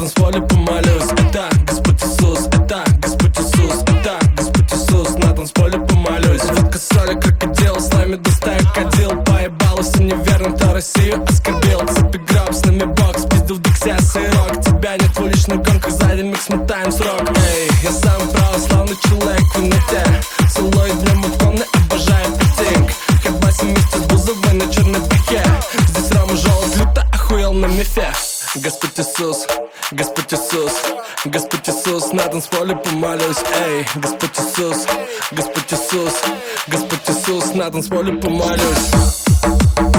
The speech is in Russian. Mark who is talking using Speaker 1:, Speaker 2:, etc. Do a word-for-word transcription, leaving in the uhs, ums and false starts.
Speaker 1: танцполе помолюсь. Это Господь Иисус, это Господь Иисус, это Господь Иисус, на танцполе помолюсь. Водка, соли, крокодил, с нами достай кадил. Поебалась и неверно, кто Россию оскорбил. Цепи гроб, с нами бокс, пиздил Дикся сырок. Тебя нет в уличных гонках, сзади микс, мотаем срок. Эй, я сам православный человек в темноте. Целую днем иконы, обожаю пятинг. Хабаси вместе с Бузовой на черной бахе. Здесь Рома желтый, люто охуел на мифе. Господь Иисус, Господь Иисус, Господь Иисус, на танцполе помолюсь. Эй, Господь Иисус, Господь Иисус, Господь Иисус, на танцполе помолюсь.